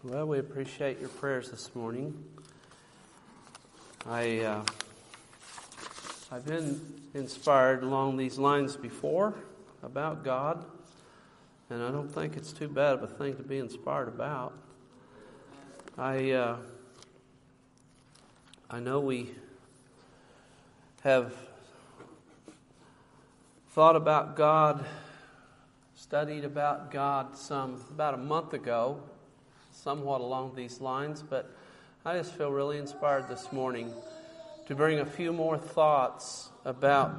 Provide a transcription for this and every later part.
Well, we appreciate your prayers this morning. I've been inspired along these lines before about God, and I don't think it's too bad of a thing to be inspired about. I know we have thought about God, studied about God about a month ago, somewhat along these lines, but I just feel really inspired this morning to bring a few more thoughts about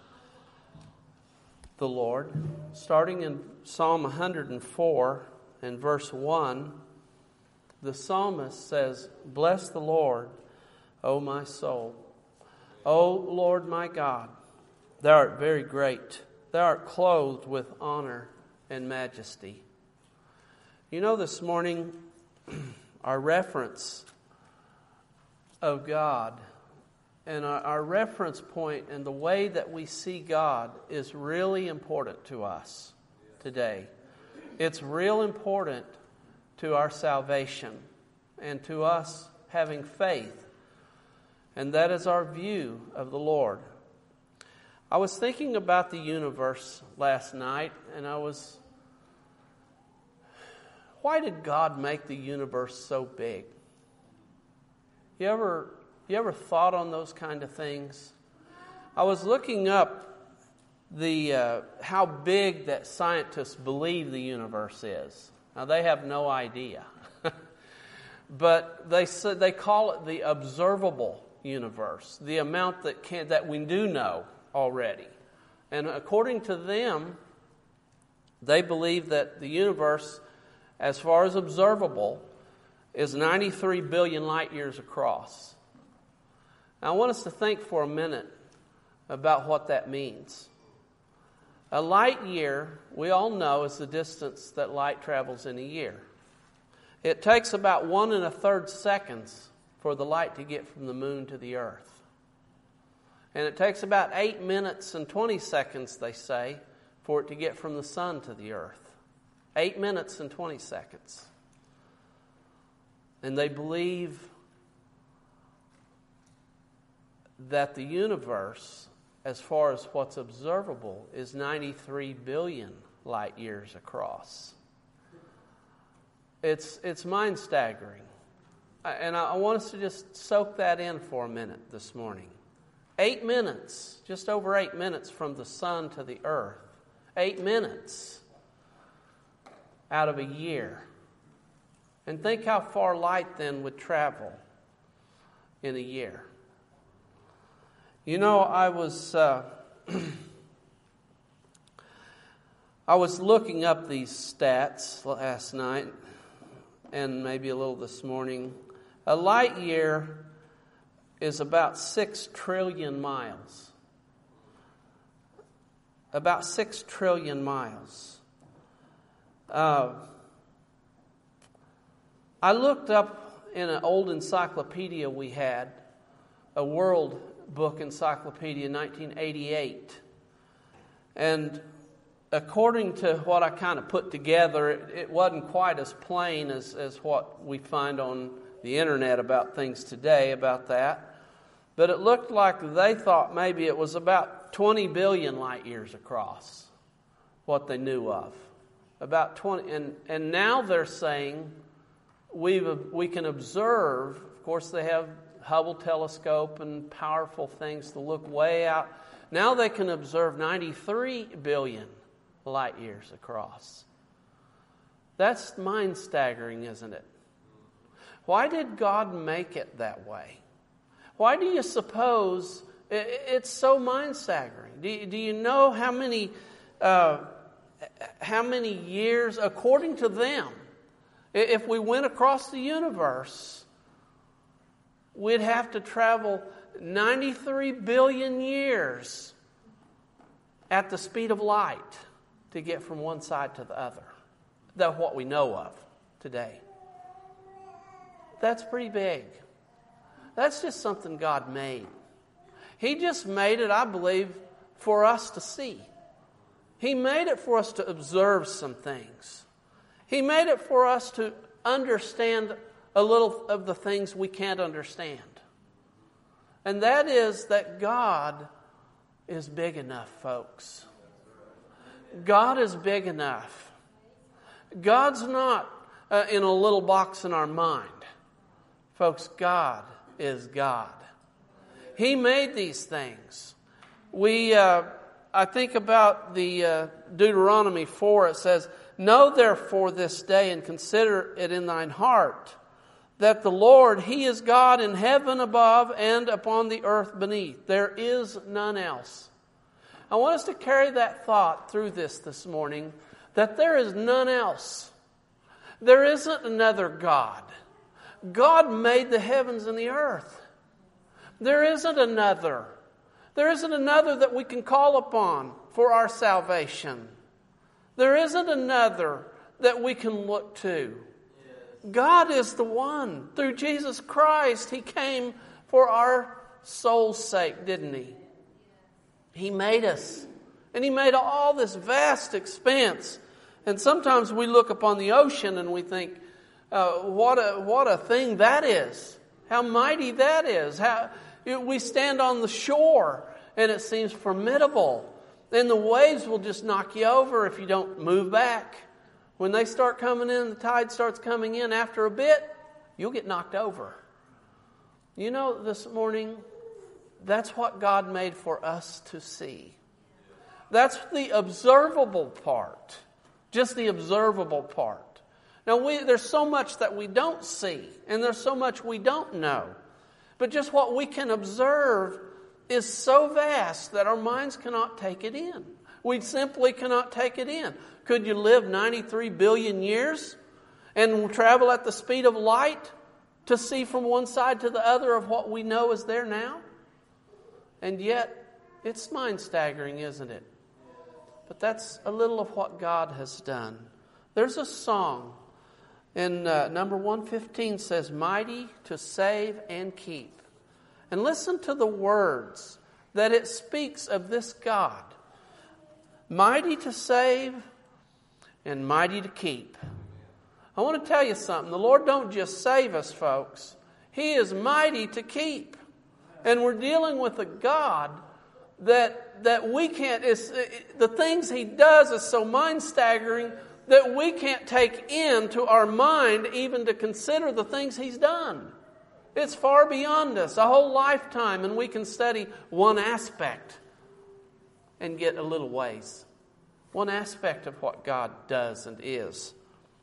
the Lord. Starting in Psalm 104 and verse 1, the psalmist says, "Bless the Lord, O my soul. O Lord my God, thou art very great. Thou art clothed with honor and majesty." You know, this morning, our reference of God and our reference point and the way that we see God is really important to us today. It's real important to our salvation and to us having faith. And that is our view of the Lord. I was thinking about the universe last night, and why did God make the universe so big? You ever thought on those kind of things? I was looking up how big that scientists believe the universe is. Now they have no idea, but they call it the observable universe, the amount that we do know already. And according to them, they believe that the universe, as far as observable, is 93 billion light years across. Now, I want us to think for a minute about what that means. A light year, we all know, is the distance that light travels in a year. It takes about 1 1/3 seconds for the light to get from the moon to the earth. And it takes about 8 minutes and 20 seconds, they say, for it to get from the sun to the earth. 8 minutes and 20 seconds. And they believe that the universe, as far as what's observable, is 93 billion light years across. It's mind-staggering. And I want us to just soak that in for a minute this morning. 8 minutes, just over 8 minutes from the sun to the earth. 8 minutes out of a year. And think how far light then would travel in a year. You know, I was looking up these stats last night and maybe a little this morning. A light year is about 6 trillion miles. About 6 trillion miles. I looked up in an old encyclopedia we had, a World Book Encyclopedia, 1988. And according to what I kind of put together, it wasn't quite as plain as what we find on the internet about things today about that. But it looked like they thought maybe it was about 20 billion light years across, what they knew of. About 20, and now they're saying we can observe. Of course, they have Hubble telescope and powerful things to look way out. Now they can observe 93 billion light years across. That's mind-staggering, isn't it? Why did God make it that way? Why do you suppose it's so mind-staggering? Do you know how many years, according to them, if we went across the universe, we'd have to travel 93 billion years at the speed of light to get from one side to the other. That's what we know of today. That's pretty big. That's just something God made. He just made it, I believe, for us to see. He made it for us to observe some things. He made it for us to understand a little of the things we can't understand. And that is that God is big enough, folks. God is big enough. God's not in a little box in our mind. Folks, God is God. He made these things. I think about the Deuteronomy 4. It says, "Know therefore this day and consider it in thine heart, that the Lord, He is God in heaven above and upon the earth beneath. There is none else." I want us to carry that thought through this morning, that there is none else. There isn't another God. God made the heavens and the earth. There isn't another. There isn't another that we can call upon for our salvation. There isn't another that we can look to. God is the one. Through Jesus Christ, He came for our soul's sake, didn't He? He made us. And He made all this vast expanse. And sometimes we look upon the ocean and we think, what a thing that is. How mighty that is. We stand on the shore and it seems formidable. And the waves will just knock you over if you don't move back. When they start coming in, the tide starts coming in, after a bit, you'll get knocked over. You know, this morning, that's what God made for us to see. That's the observable part. Just the observable part. Now, there's so much that we don't see, and there's so much we don't know. But just what we can observe is so vast that our minds cannot take it in. We simply cannot take it in. Could you live 93 billion years and travel at the speed of light to see from one side to the other of what we know is there now? And yet, it's mind-staggering, isn't it? But that's a little of what God has done. There's a song in number 115 says, "Mighty to save and keep." And listen to the words that it speaks of this God. Mighty to save and mighty to keep. I want to tell you something. The Lord don't just save us, folks. He is mighty to keep. And we're dealing with a God that we can't, the things He does is so mind-staggering that we can't take into our mind even to consider the things He's done. It's far beyond us, a whole lifetime, and we can study one aspect and get a little ways. One aspect of what God does and is.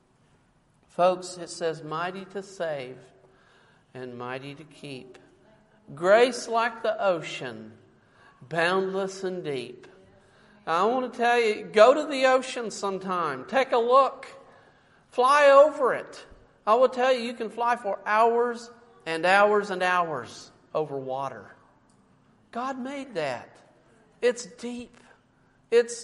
Folks, it says mighty to save and mighty to keep. Grace like the ocean, boundless and deep. I want to tell you, go to the ocean sometime. Take a look. Fly over it. I will tell you, you can fly for hours and hours and hours over water. God made that. It's deep. It's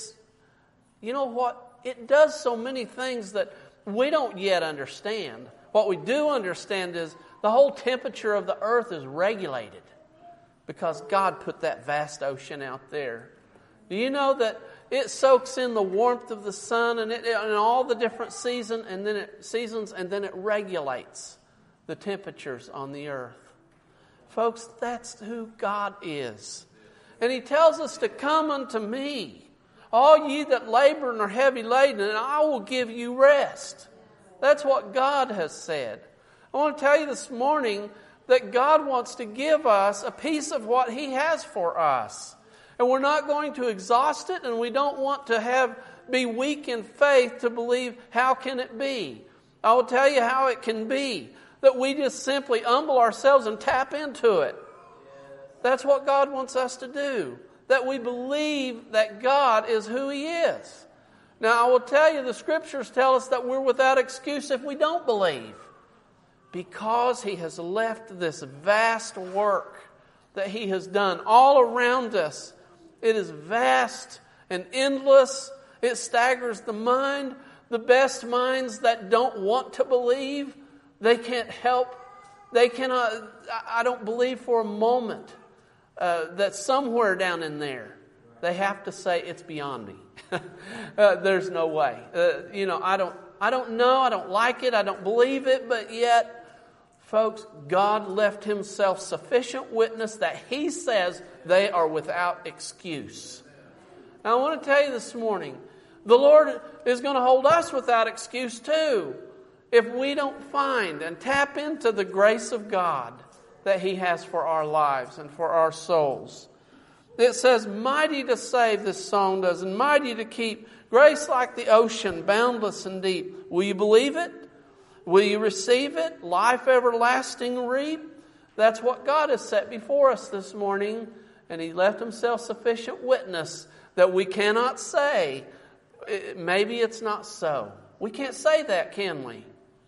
you know what? It does so many things that we don't yet understand. What we do understand is the whole temperature of the earth is regulated because God put that vast ocean out there. Do you know that it soaks in the warmth of the sun and all the different seasons, and then it regulates the temperatures on the earth? Folks, that's who God is. And He tells us to come unto me, all ye that labor and are heavy laden, and I will give you rest. That's what God has said. I want to tell you this morning that God wants to give us a piece of what He has for us. And we're not going to exhaust it, and we don't want to be weak in faith to believe, how can it be? I will tell you how it can be. That we just simply humble ourselves and tap into it. That's what God wants us to do. That we believe that God is who He is. Now, I will tell you, the Scriptures tell us that we're without excuse if we don't believe. Because He has left this vast work that He has done all around us. It is vast and endless. It staggers the mind. The best minds that don't want to believe, they can't help. They cannot. I don't believe for a moment that somewhere down in there they have to say it's beyond me. There's no way. don't know, I don't like it, I don't believe it, but yet, folks, God left Himself sufficient witness that He says they are without excuse. Now, I want to tell you this morning, the Lord is going to hold us without excuse too, if we don't find and tap into the grace of God that He has for our lives and for our souls. It says, mighty to save, this song does, and mighty to keep, grace like the ocean, boundless and deep. Will you believe it? Will you receive it? Life everlasting reap? That's what God has set before us this morning, and He left Himself sufficient witness that we cannot say, maybe it's not so. We can't say that, can we?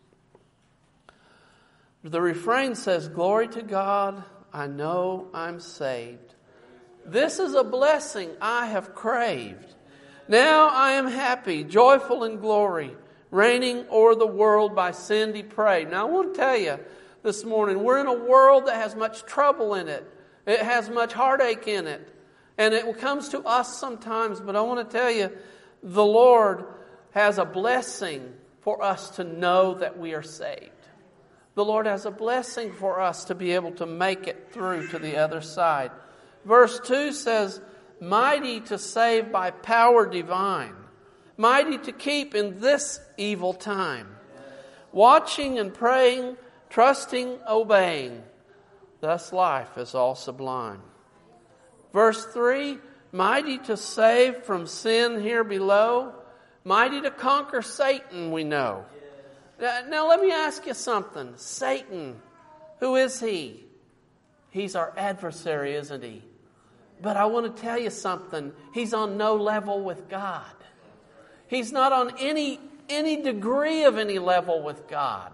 The refrain says, glory to God, I know I'm saved. This is a blessing I have craved. Now I am happy, joyful in glory, reigning o'er the world by sin depraved. Now I want to tell you this morning, we're in a world that has much trouble in it. It has much heartache in it. And it comes to us sometimes, but I want to tell you, the Lord has a blessing for us to know that we are saved. The Lord has a blessing for us to be able to make it through to the other side. Verse 2 says, mighty to save by power divine, mighty to keep in this evil time, watching and praying, trusting, obeying, thus life is all sublime. Verse 3, mighty to save from sin here below, mighty to conquer Satan, we know. Now let me ask you something. Satan, who is he? He's our adversary, isn't he? But I want to tell you something. He's on no level with God. He's not on any degree of any level with God.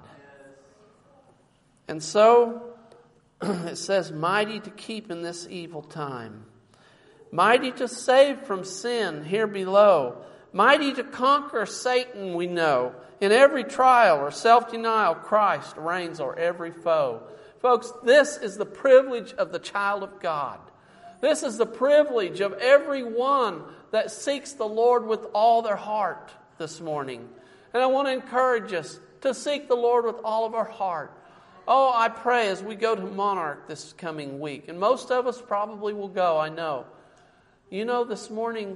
And so, it says, mighty to keep in this evil time. Mighty to save from sin here below. Mighty to conquer Satan, we know. In every trial or self-denial, Christ reigns o'er every foe. Folks, this is the privilege of the child of God. This is the privilege of everyone that seeks the Lord with all their heart this morning. And I want to encourage us to seek the Lord with all of our heart. Oh, I pray as we go to Monarch this coming week, and most of us probably will go, I know. You know, this morning,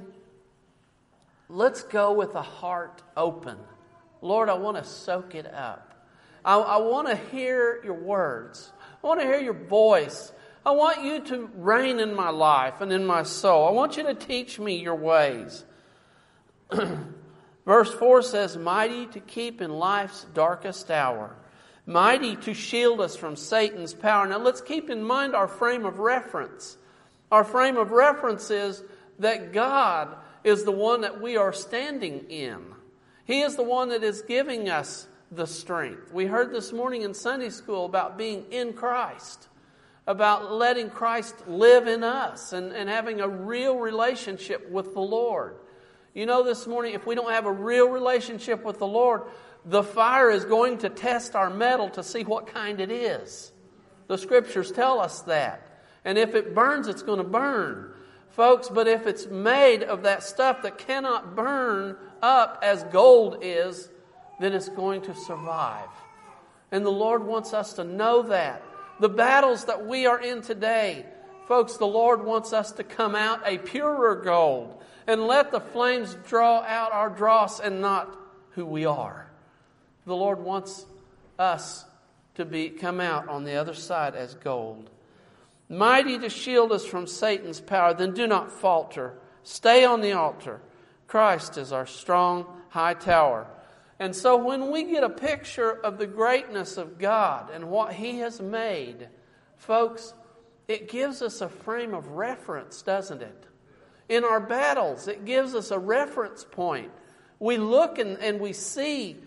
let's go with a heart open. Lord, I want to soak it up. I want to hear your words. I want to hear your voice. I want you to reign in my life and in my soul. I want you to teach me your ways. Verse 4 says, mighty to keep in life's darkest hour. Mighty to shield us from Satan's power. Now let's keep in mind our frame of reference. Our frame of reference is that God is the one that we are standing in. He is the one that is giving us the strength. We heard this morning in Sunday school about being in Christ, about letting Christ live in us and having a real relationship with the Lord. You know, this morning, if we don't have a real relationship with the Lord, the fire is going to test our metal to see what kind it is. The Scriptures tell us that. And if it burns, it's going to burn. Folks, but if it's made of that stuff that cannot burn up as gold is, then it's going to survive. And the Lord wants us to know that. The battles that we are in today, folks, the Lord wants us to come out a purer gold and let the flames draw out our dross and not who we are. The Lord wants us to come out on the other side as gold. Mighty to shield us from Satan's power, then do not falter. Stay on the altar. Christ is our strong high tower. And so when we get a picture of the greatness of God and what He has made, folks, it gives us a frame of reference, doesn't it? In our battles, it gives us a reference point. We look and we see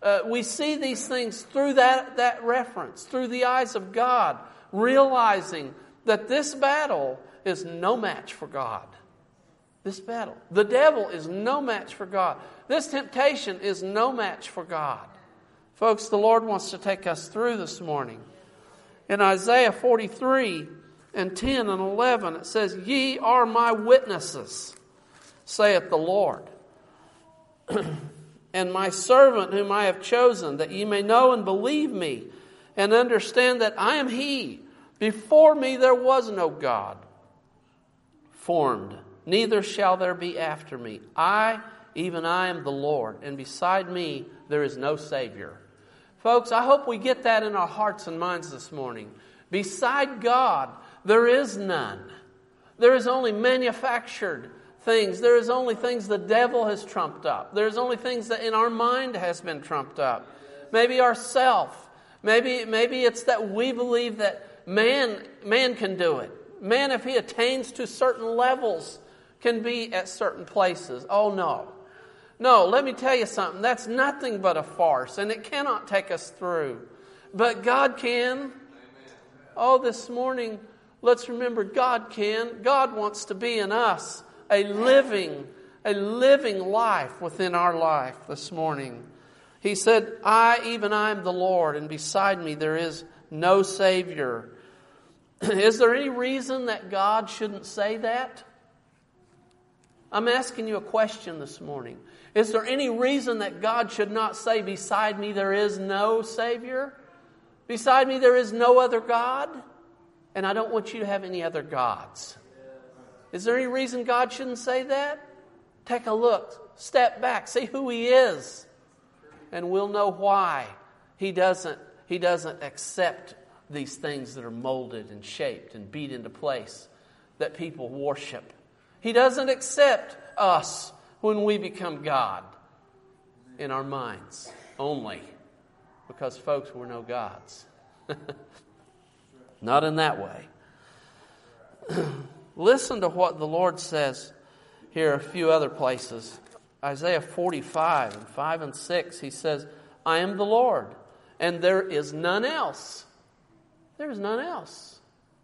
these things through that reference, through the eyes of God, realizing that this battle is no match for God. This battle. The devil is no match for God. This temptation is no match for God. Folks, the Lord wants to take us through this morning. In Isaiah 43 and 10 and 11, it says, "Ye are my witnesses, saith the Lord, and my servant whom I have chosen, that ye may know and believe me, and understand that I am He. Before me there was no God formed, neither shall there be after me. I, even I, am the Lord, and beside me there is no Savior. Folks, I hope we get that in our hearts and minds this morning. Beside God, there is none. There is only manufactured things. There is only things the devil has trumped up. There's only things that in our mind has been trumped up. Maybe ourself. Maybe it's that we believe that man can do it. Man, if he attains to certain levels, can be at certain places. Oh, no. No, let me tell you something. That's nothing but a farce, and it cannot take us through. But God can. Oh, this morning, let's remember God can. God wants to be in us a living life within our life this morning. He said, I, even I, am the Lord, and beside me there is no Savior. Is there any reason that God shouldn't say that? I'm asking you a question this morning. Is there any reason that God should not say, beside me there is no Savior? Beside me there is no other God? And I don't want you to have any other gods. Is there any reason God shouldn't say that? Take a look. Step back. See who He is. And we'll know why He doesn't accept these things that are molded and shaped and beat into place that people worship. He doesn't accept us when we become God in our minds only. Because, folks, we're no gods. Not in that way. Listen to what the Lord says here a few other places. Isaiah 45 and 5 and 6, He says, I am the Lord, and there is none else. There is none else.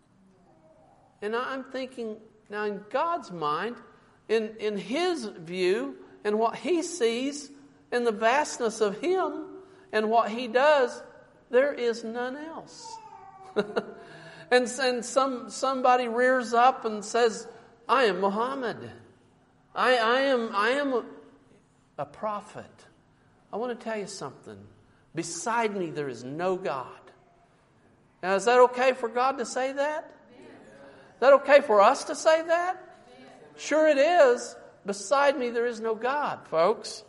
And I'm thinking, now in God's mind, in His view, and what He sees, and the vastness of Him, and what He does, there is none else. And somebody rears up and says, I am Muhammad. I am a prophet. I want to tell you something. Beside me there is no God. Now, is that okay for God to say that? Is that okay for us to say that? Sure it is. Beside me there is no God, folks.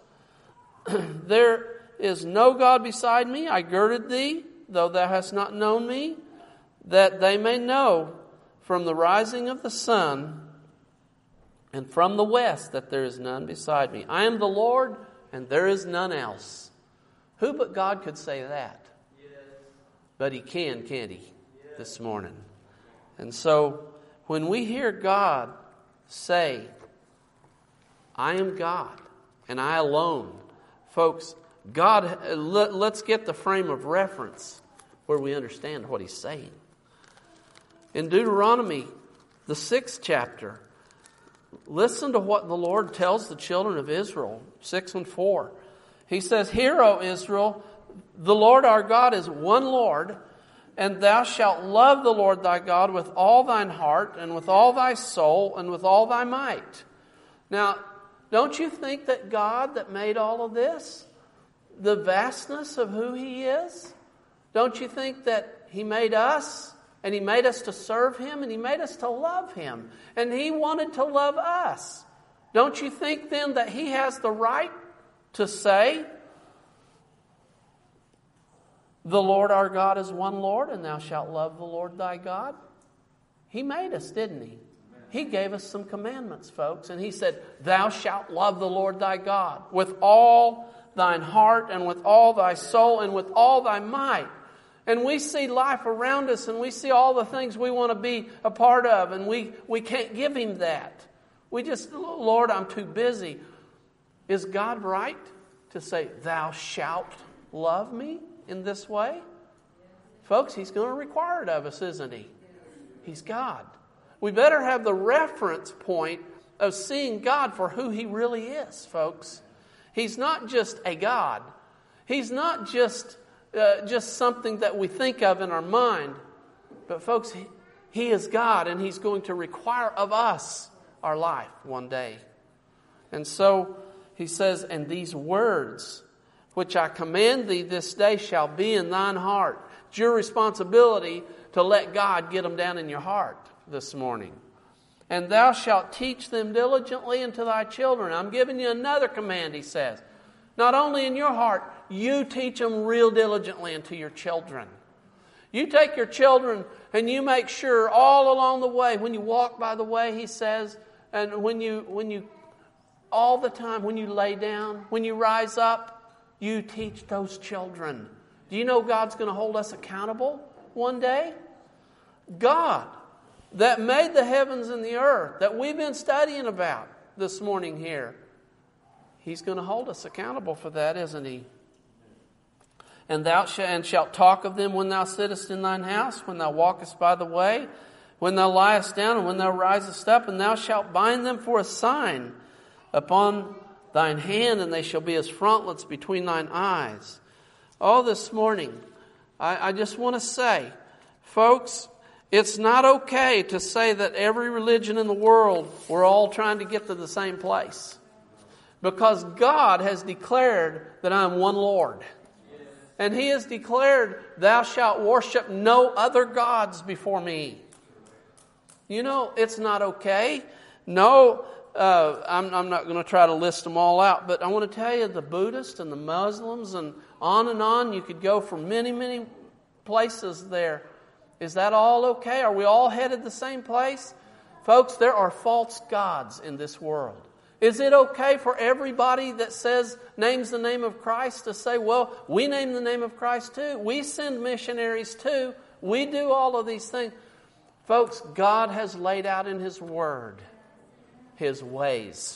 There is no God beside me. I girded thee, though thou hast not known me, that they may know from the rising of the sun and from the west that there is none beside me. I am the Lord, and there is none else. Who but God could say that? Yes. But He can, can't He, this morning? And so, when we hear God say, I am God, and I alone, folks, God, let's get the frame of reference where we understand what He's saying. In Deuteronomy, the 6th chapter, listen to what the Lord tells the children of Israel, 6 and 4. He says, Hear, O Israel, the Lord our God is one Lord, and thou shalt love the Lord thy God with all thine heart, and with all thy soul, and with all thy might. Now, don't you think that God that made all of this, the vastness of who He is, don't you think that He made us? And He made us to serve Him, and He made us to love Him. And He wanted to love us. Don't you think then that He has the right to say, the Lord our God is one Lord, and thou shalt love the Lord thy God? He made us, didn't He? He gave us some commandments, folks. And He said, thou shalt love the Lord thy God with all thine heart, and with all thy soul, and with all thy might. And we see life around us, and we see all the things we want to be a part of, and we can't give Him that. We just, Lord, I'm too busy. Is God right to say, thou shalt love me in this way? Folks, He's going to require it of us, isn't He? He's God. We better have the reference point of seeing God for who He really is, folks. He's not just a God. He's not just something that we think of in our mind. But folks, He is God, and He's going to require of us our life one day. And so he says, and these words which I command thee this day shall be in thine heart. It's your responsibility to let God get them down in your heart this morning. And thou shalt teach them diligently unto thy children. I'm giving you another command, he says. Not only in your heart, you teach them real diligently unto your children. You take your children and you make sure all along the way, when you walk by the way, he says, and when you all the time, when you lay down, when you rise up, you teach those children. Do you know God's going to hold us accountable one day? God, that made the heavens and the earth, that we've been studying about this morning here, He's going to hold us accountable for that, isn't He? And thou shalt talk of them when thou sittest in thine house, when thou walkest by the way, when thou liest down, and when thou risest up, and thou shalt bind them for a sign upon thine hand, and they shall be as frontlets between thine eyes. Oh, this morning, I just want to say, folks, it's not okay to say that every religion in the world, we're all trying to get to the same place. Because God has declared that I am one Lord. And He has declared, thou shalt worship no other gods before me. You know, it's not okay. No, I'm not going to try to list them all out, but I want to tell you, the Buddhists and the Muslims and on, you could go for many, many places there. Is that all okay? Are we all headed the same place? Folks, there are false gods in this world. Is it okay for everybody that names the name of Christ to say, well, we name the name of Christ too. We send missionaries too. We do all of these things. Folks, God has laid out in His Word His ways.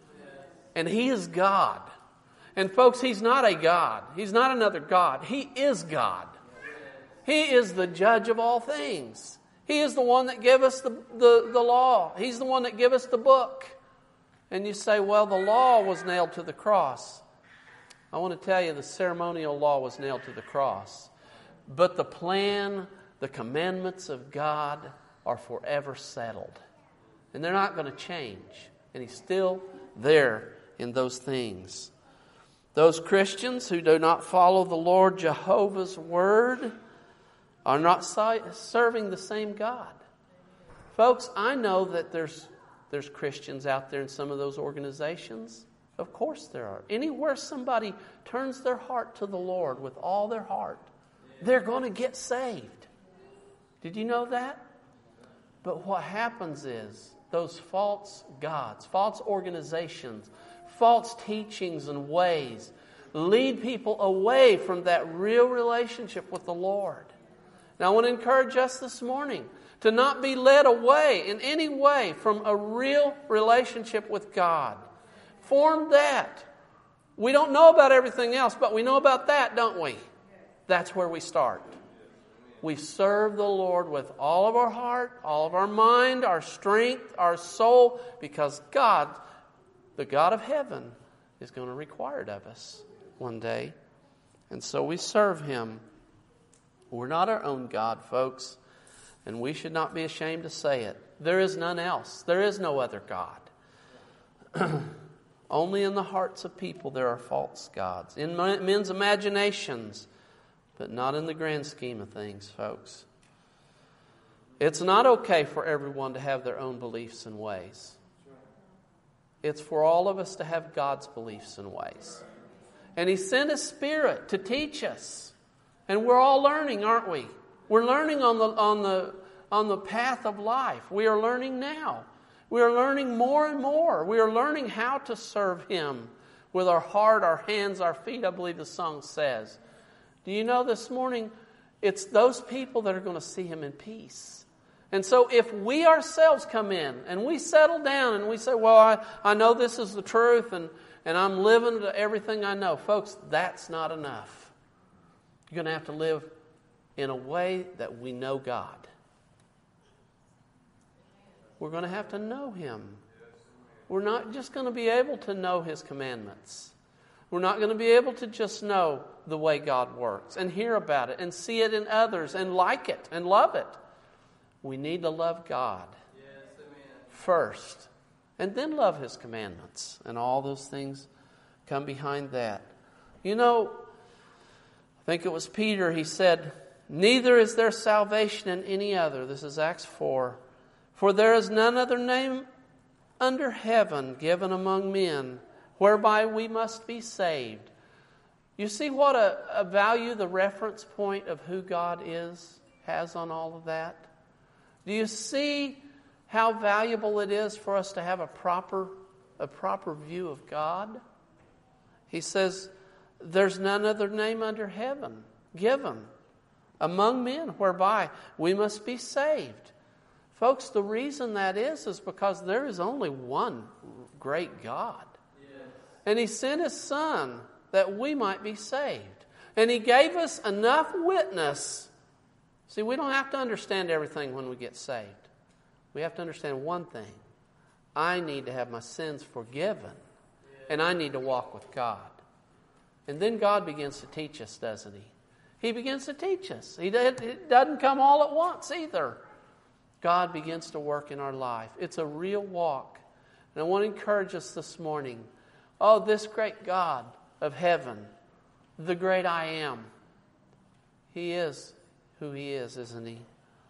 And He is God. And folks, He's not a God. He's not another God. He is God. He is the judge of all things. He is the one that gave us the law. He's the one that gave us the book. And you say, well, the law was nailed to the cross. I want to tell you, the ceremonial law was nailed to the cross. But the plan, the commandments of God are forever settled. And they're not going to change. And He's still there in those things. Those Christians who do not follow the Lord Jehovah's word are not serving the same God. Folks, I know that there's Christians out there in some of those organizations. Of course there are. Anywhere somebody turns their heart to the Lord with all their heart, they're going to get saved. Did you know that? But what happens is those false gods, false organizations, false teachings and ways lead people away from that real relationship with the Lord. Now, I want to encourage us this morning to not be led away in any way from a real relationship with God. Form that. We don't know about everything else, but we know about that, don't we? That's where we start. We serve the Lord with all of our heart, all of our mind, our strength, our soul, because God, the God of heaven, is going to require it of us one day. And so we serve Him. We're not our own God, folks, and we should not be ashamed to say it. There is none else. There is no other God. Only in the hearts of people there are false gods. In men's imaginations, but not in the grand scheme of things, folks. It's not okay for everyone to have their own beliefs and ways. It's for all of us to have God's beliefs and ways. And He sent His Spirit to teach us. And we're all learning, aren't we? We're learning on the path of life. We are learning now. We are learning more and more. We are learning how to serve Him with our heart, our hands, our feet, I believe the song says. Do you know this morning, it's those people that are going to see Him in peace. And so if we ourselves come in and we settle down and we say, well, I know this is the truth and I'm living to everything I know. Folks, that's not enough. You're going to have to live in a way that we know God. We're going to have to know Him. We're not just going to be able to know His commandments. We're not going to be able to just know the way God works and hear about it and see it in others and like it and love it. We need to love God first and then love His commandments, and all those things come behind that. You know, I think it was Peter, he said, neither is there salvation in any other. This is Acts 4. For there is none other name under heaven given among men whereby we must be saved. You see what a value the reference point of who God is has on all of that? Do you see how valuable it is for us to have a proper view of God? He says, there's none other name under heaven given among men whereby we must be saved. Folks, the reason that is because there is only one great God. Yes. And He sent His Son that we might be saved. And He gave us enough witness. See, we don't have to understand everything when we get saved. We have to understand one thing. I need to have my sins forgiven. And I need to walk with God. And then God begins to teach us, doesn't He? He begins to teach us. It doesn't come all at once either. God begins to work in our life. It's a real walk. And I want to encourage us this morning. Oh, this great God of heaven, the great I am. He is who He is, isn't He?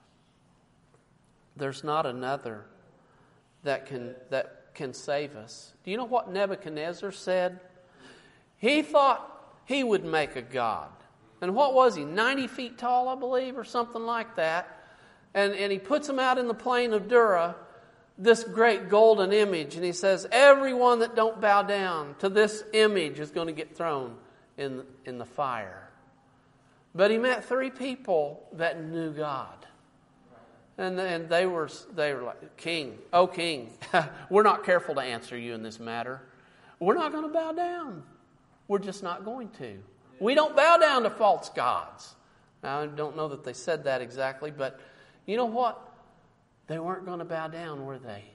There's not another that can save us. Do you know what Nebuchadnezzar said? He thought he would make a god. And what was he? 90 feet tall, I believe, or something like that. And he puts him out in the plain of Dura, this great golden image. And he says, everyone that don't bow down to this image is going to get thrown in the fire. But he met 3 people that knew God. And they were like, King, oh King, we're not careful to answer you in this matter. We're not going to bow down. We're just not going to. We don't bow down to false gods. Now, I don't know that they said that exactly, but you know what? They weren't going to bow down, were they?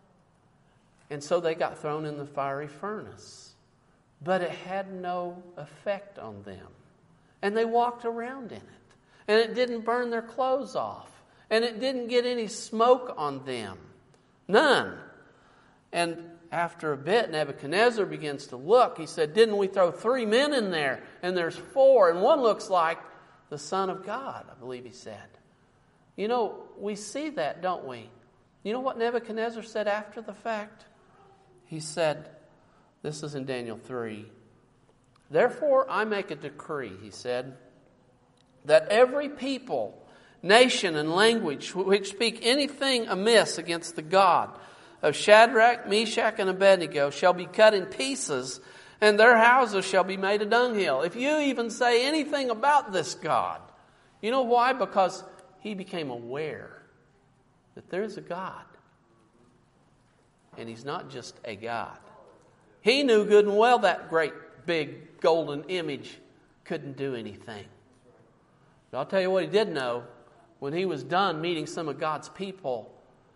And so they got thrown in the fiery furnace. But it had no effect on them. And they walked around in it. And it didn't burn their clothes off. And it didn't get any smoke on them. None. And after a bit, Nebuchadnezzar begins to look. He said, didn't we throw 3 men in there? And there's 4. And one looks like the Son of God, I believe he said. You know, we see that, don't we? You know what Nebuchadnezzar said after the fact? He said, this is in Daniel 3. Therefore, I make a decree, he said, that every people, nation, and language which speak anything amiss against the God of Shadrach, Meshach, and Abednego shall be cut in pieces, and their houses shall be made a dunghill. If you even say anything about this God, you know why? Because he became aware that there is a God. And he's not just a God. He knew good and well that great big golden image couldn't do anything. But I'll tell you what he did know. When he was done meeting some of God's people,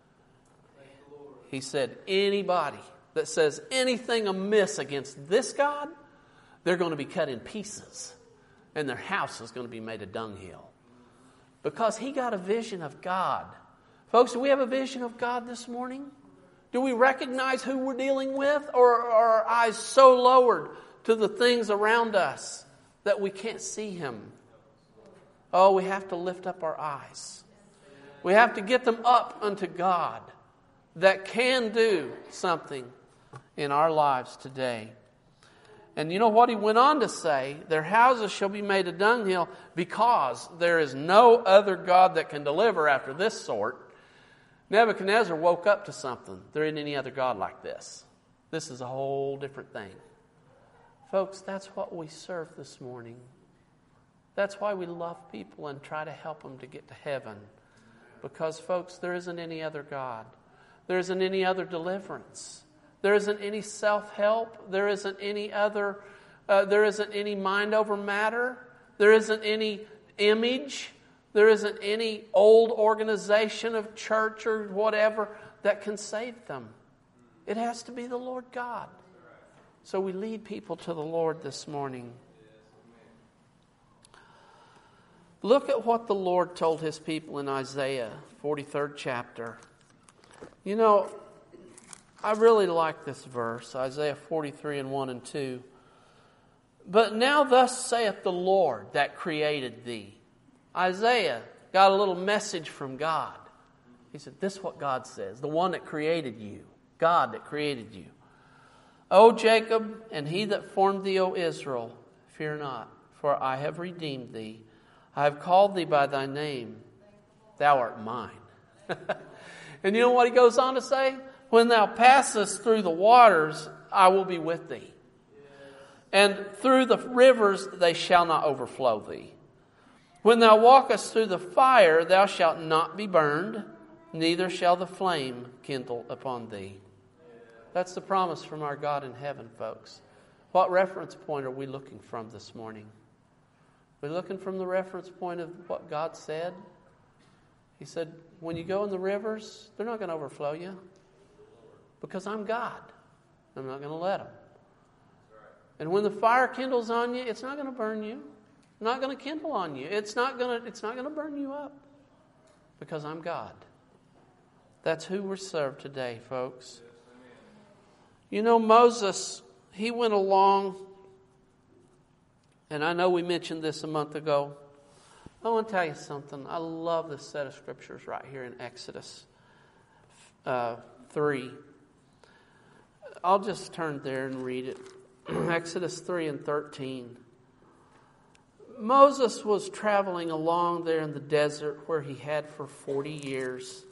he said, anybody that says anything amiss against this God, they're going to be cut in pieces. And their house is going to be made a dunghill. Because he got a vision of God. Folks, do we have a vision of God this morning? Do we recognize who we're dealing with? Or are our eyes so lowered to the things around us that we can't see Him? Oh, we have to lift up our eyes. We have to get them up unto God that can do something in our lives today. And you know what he went on to say? Their houses shall be made a dunghill because there is no other God that can deliver after this sort. Nebuchadnezzar woke up to something. There isn't any other God like this. This is a whole different thing. Folks, that's what we serve this morning. That's why we love people and try to help them to get to heaven. Because, folks, there isn't any other God. There isn't any other deliverance. There isn't any self-help. There isn't any other, there isn't any mind over matter. There isn't any image. There isn't any old organization of church or whatever that can save them. It has to be the Lord God. So we lead people to the Lord this morning. Look at what the Lord told His people in Isaiah, 43rd chapter. You know, I really like this verse, Isaiah 43 and 1 and 2. But now thus saith the Lord that created thee. Isaiah got a little message from God. He said, this is what God says, the one that created you, God that created you. O Jacob, and he that formed thee, O Israel, fear not, for I have redeemed thee. I have called thee by thy name. Thou art mine. And you know what he goes on to say? When thou passest through the waters, I will be with thee. And through the rivers, they shall not overflow thee. When thou walkest through the fire, thou shalt not be burned, neither shall the flame kindle upon thee. That's the promise from our God in heaven, folks. What reference point are we looking from this morning? We're looking from the reference point of what God said. He said, when you go in the rivers, they're not going to overflow you. Because I'm God. I'm not going to let them. And when the fire kindles on you, it's not going to burn you. It's not going to kindle on you. It's not going to burn you up. Because I'm God. That's who we're served today, folks. You know, Moses, he went along, and I know we mentioned this a month ago. I want to tell you something. I love this set of scriptures right here in Exodus 3. I'll just turn there and read it. Exodus 3 and 13. Moses was traveling along there in the desert where he had for 40 years.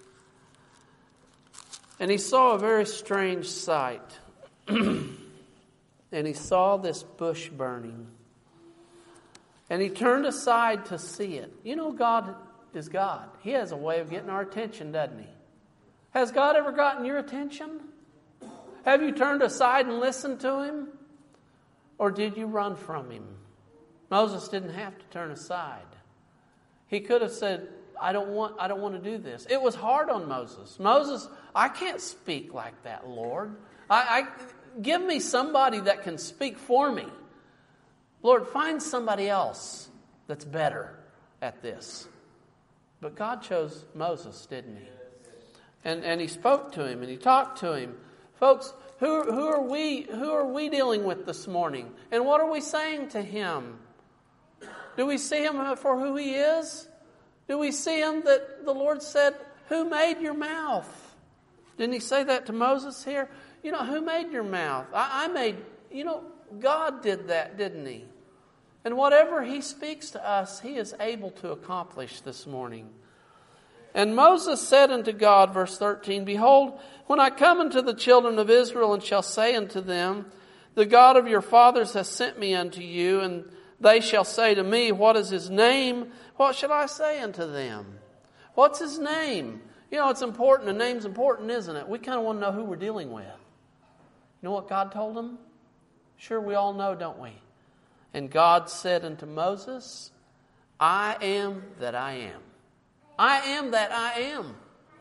And he saw a very strange sight. And he saw this bush burning. And he turned aside to see it. You know, God is God. He has a way of getting our attention, doesn't he? Has God ever gotten your attention? Have you turned aside and listened to him? Or did you run from him? Moses didn't have to turn aside. He could have said, I don't want to do this. It was hard on Moses. Moses, I can't speak like that, Lord. Give me somebody that can speak for me. Lord, find somebody else that's better at this. But God chose Moses, didn't he? And he spoke to him and he talked to him. Folks, who are we dealing with this morning? And what are we saying to him? Do we see him for who he is? Do we see him that the Lord said, who made your mouth? Didn't he say that to Moses here? You know, who made your mouth? I made, God did that, didn't he? And whatever he speaks to us, he is able to accomplish this morning. And Moses said unto God, verse 13, Behold, when I come unto the children of Israel and shall say unto them, The God of your fathers has sent me unto you, and they shall say to me, What is his name? What shall I say unto them? What's his name? You know, it's important. A name's important, isn't it? We kind of want to know who we're dealing with. You know what God told them? Sure, we all know, don't we? And God said unto Moses, I am that I am. I am that I am.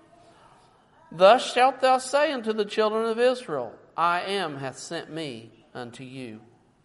Thus shalt thou say unto the children of Israel, I am hath sent me unto you.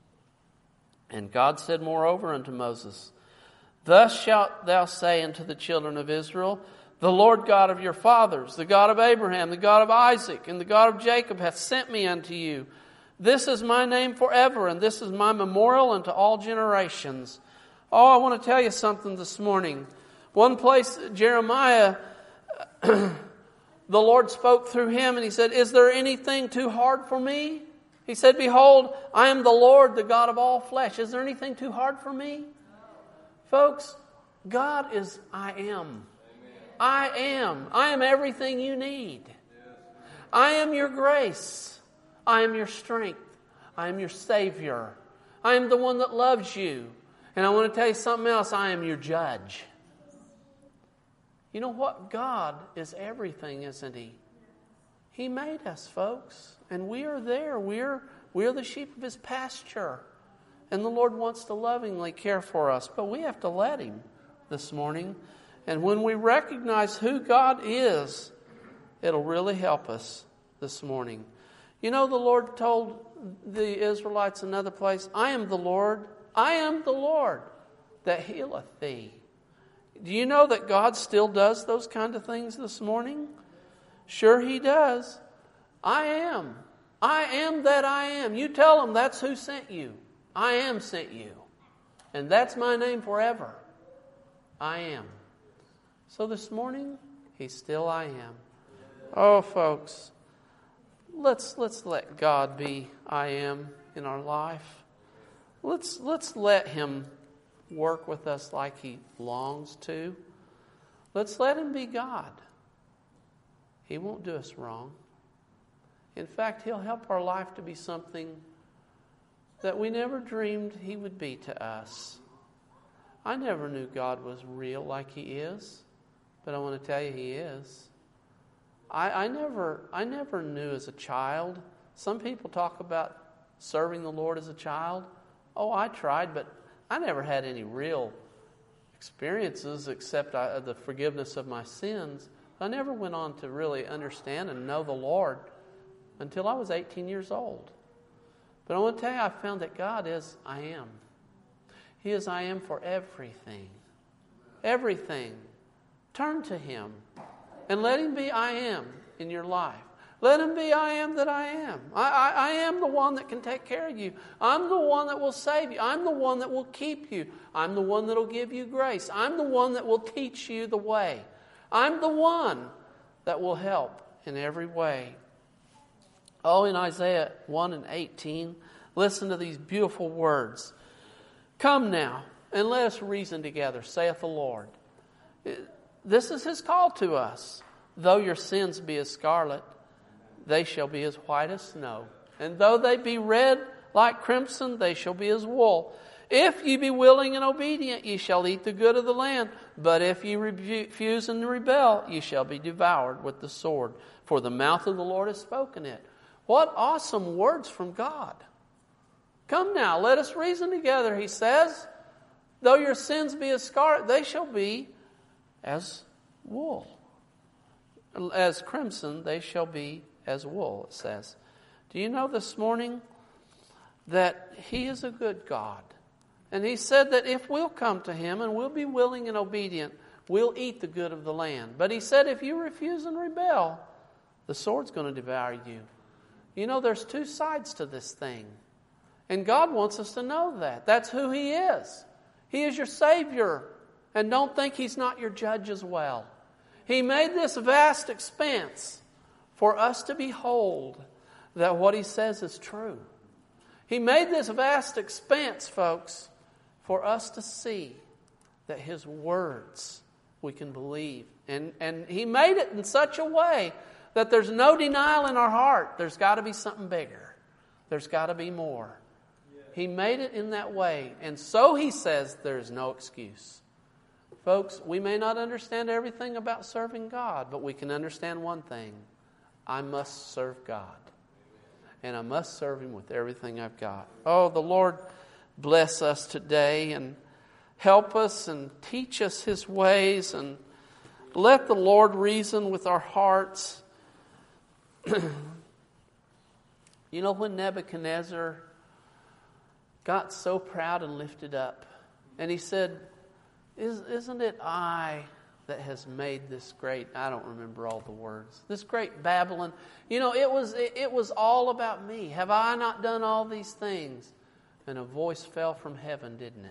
And God said moreover unto Moses, Thus shalt thou say unto the children of Israel, The Lord God of your fathers, the God of Abraham, the God of Isaac, and the God of Jacob hath sent me unto you. This is my name forever, and this is my memorial unto all generations. Oh, I want to tell you something this morning. One place, Jeremiah, the Lord spoke through him, and he said, Is there anything too hard for me? He said, Behold, I am the Lord, the God of all flesh. Is there anything too hard for me? Folks, God is I am. I am. I am everything you need. I am your grace. I am your strength. I am your Savior. I am the one that loves you. And I want to tell you something else. I am your judge. You know what? God is everything, isn't he? He made us, folks. And we are there. We're the sheep of his pasture. And the Lord wants to lovingly care for us. But we have to let him this morning. And when we recognize who God is, it'll really help us this morning. You know, the Lord told the Israelites in another place, I am the Lord that healeth thee. Do you know that God still does those kind of things this morning? Sure he does. I am that I am. You tell them that's who sent you. I am sent you. And that's my name forever. I am. So this morning, He's still I am. Oh, folks, let's let God be I am in our life. Let's let Him work with us like He longs to. Let's let Him be God. He won't do us wrong. In fact, He'll help our life to be something that we never dreamed He would be to us. I never knew God was real like He is, but I want to tell you He is. I never knew as a child. Some people talk about serving the Lord as a child. Oh, I tried, but I never had any real experiences except the forgiveness of my sins. I never went on to really understand and know the Lord until I was 18 years old. But I want to tell you, I found that God is I am. He is I am for everything. Everything. Turn to Him and let Him be I am in your life. Let Him be I am that I am. I am the one that can take care of you. I'm the one that will save you. I'm the one that will keep you. I'm the one that will give you grace. I'm the one that will teach you the way. I'm the one that will help in every way. Oh, in Isaiah 1:18, listen to these beautiful words. Come now, and let us reason together, saith the Lord. This is His call to us. Though your sins be as scarlet, they shall be as white as snow. And though they be red like crimson, they shall be as wool. If ye be willing and obedient, ye shall eat the good of the land. But if ye refuse and rebel, ye shall be devoured with the sword. For the mouth of the Lord has spoken it. What awesome words from God. Come now, let us reason together, He says. Though your sins be as scarlet, they shall be as wool. As crimson, they shall be as wool, it says. Do you know this morning that He is a good God? And He said that if we'll come to Him and we'll be willing and obedient, we'll eat the good of the land. But He said if you refuse and rebel, the sword's going to devour you. You know, there's two sides to this thing. And God wants us to know that. That's who He is. He is your Savior. And don't think He's not your judge as well. He made this vast expanse for us to behold that what He says is true. He made this vast expanse, folks, for us to see that His words we can believe. And He made it in such a way that there's no denial in our heart. There's got to be something bigger. There's got to be more. He made it in that way. And so He says there's no excuse. Folks, we may not understand everything about serving God, but we can understand one thing. I must serve God. And I must serve Him with everything I've got. Oh, the Lord bless us today and help us and teach us His ways, and let the Lord reason with our hearts. You know, when Nebuchadnezzar got so proud and lifted up, and he said, Isn't it I that has made this great, I don't remember all the words, this great Babylon? You know, it was all about me. Have I not done all these things? And a voice fell from heaven, didn't it?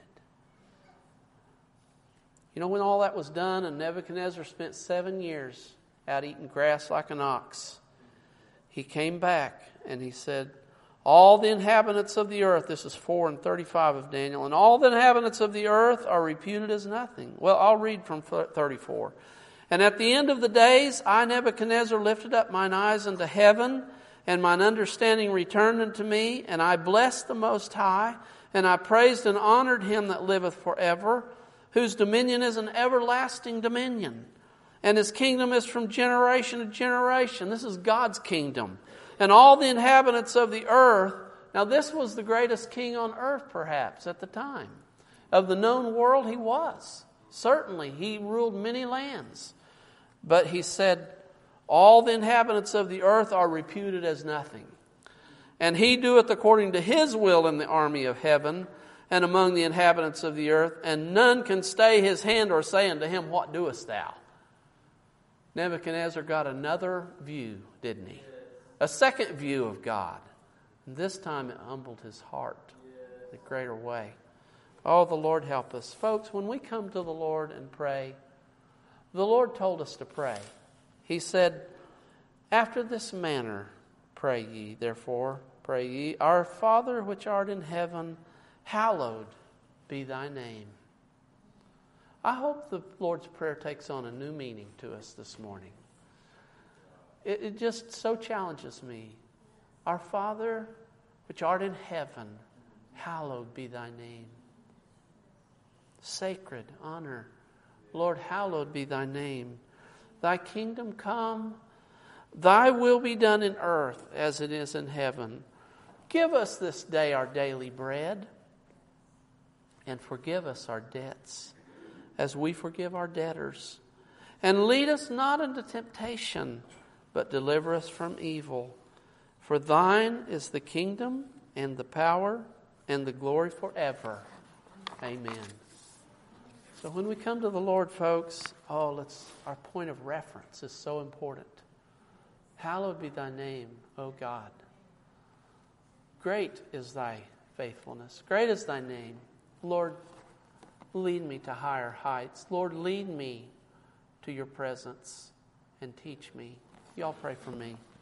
You know, when all that was done and Nebuchadnezzar spent 7 years out eating grass like an ox, he came back and he said, all the inhabitants of the earth, this is 4:35 of Daniel, and all the inhabitants of the earth are reputed as nothing. Well, I'll read from 34. And at the end of the days, I, Nebuchadnezzar, lifted up mine eyes unto heaven, and mine understanding returned unto me, and I blessed the Most High, and I praised and honored Him that liveth forever, whose dominion is an everlasting dominion, and His kingdom is from generation to generation. This is God's kingdom. And all the inhabitants of the earth. Now this was the greatest king on earth perhaps at the time. Of the known world he was. Certainly he ruled many lands. But he said, all the inhabitants of the earth are reputed as nothing. And He doeth according to His will in the army of heaven and among the inhabitants of the earth. And none can stay His hand or say unto him, what doest thou? Nebuchadnezzar got another view, didn't he? A second view of God. And this time it humbled his heart. in a greater way. Oh, the Lord help us. Folks, when we come to the Lord and pray, the Lord told us to pray. He said, after this manner pray ye, therefore pray ye, Our Father which art in heaven, hallowed be thy name. I hope the Lord's Prayer takes on a new meaning to us this morning. It just so challenges me. Our Father which art in heaven, hallowed be thy name. Sacred honor. Lord, hallowed be thy name. Thy kingdom come, thy will be done in earth as it is in heaven. Give us this day our daily bread, and forgive us our debts as we forgive our debtors. And lead us not into temptation, but deliver us from evil. For thine is the kingdom and the power and the glory forever. Amen. So when we come to the Lord, folks, our point of reference is so important. Hallowed be thy name, O God. Great is thy faithfulness. Great is thy name. Lord, lead me to higher heights. Lord, lead me to your presence and teach me. Y'all pray for me.